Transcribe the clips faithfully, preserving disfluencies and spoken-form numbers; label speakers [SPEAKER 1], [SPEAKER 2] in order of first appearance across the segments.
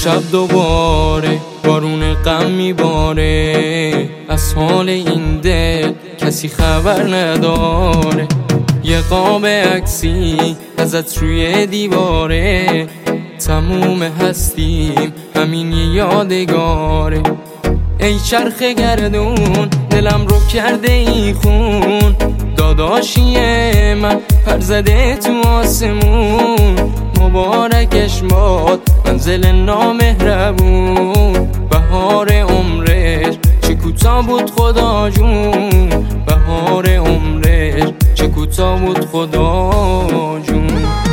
[SPEAKER 1] امشب دوباره بارون غم میباره، از حال این دل کسی خبر نداره. یه قاب عکسی ازت روی دیواره، تموم هستیم همین یه یادگاره. ای چرخ گردون دلم رو کرده ای خون، داداشی من پر زده تو آسمون. مبارکش باد منزل نامهربون، بهار عمرش چه کوتاه بود خدا جون، بهار عمرش چه کوتاه بود خدا جون.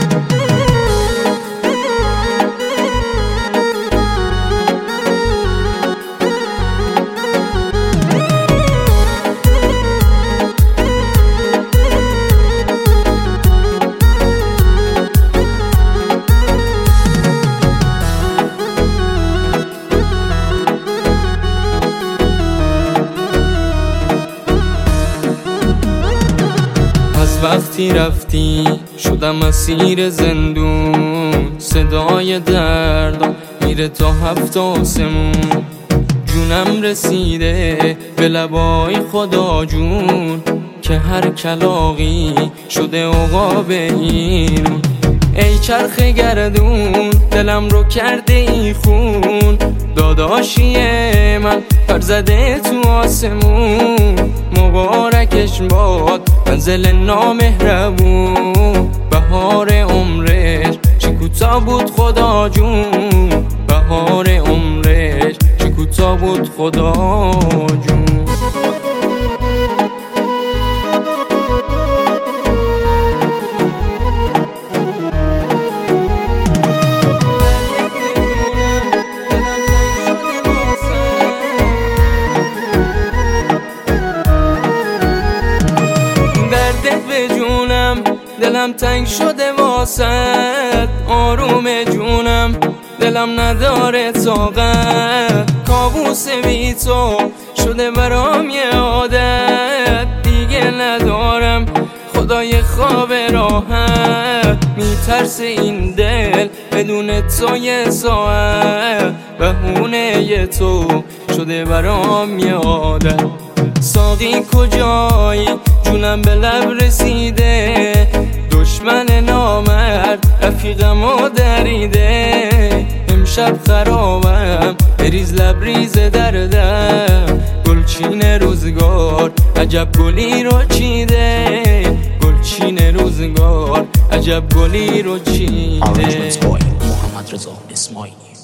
[SPEAKER 1] وقتی رفتی شدم اسیر زندون، صدای دردم میره تا هفت آسمون. جونم رسیده به لبای خدا جون، که هر کلاغی شده عقاب ایرون. ای چرخ گردون دلم رو کرده ای خون، داداشی من پر زده تو آسمون. مبارکش باد منزل نامهربون، بهار عمرش چه کوتاه بود خدا جون، بهار عمرش چه کوتاه بود خدا جون. به جونم دلم تنگ شده واسد، آروم جونم دلم نداره طاقت. کابوس بی تو شده برام یه عادت، دیگه ندارم خدای خواب راحت. میترسه این دل بدون تو یه ساعت، بهونه ی تو شده برام یه عادت. ساقی کجایی جونم به لب رسیده، دشمن نامرد رفیقمو دریده. امشب خرابم بریز لبریز دردم، گلچین روزگار عجب گلی رو چیده، گلچین روزگار عجب گلی رو چیده.
[SPEAKER 2] محمد رضا اسماعیلی.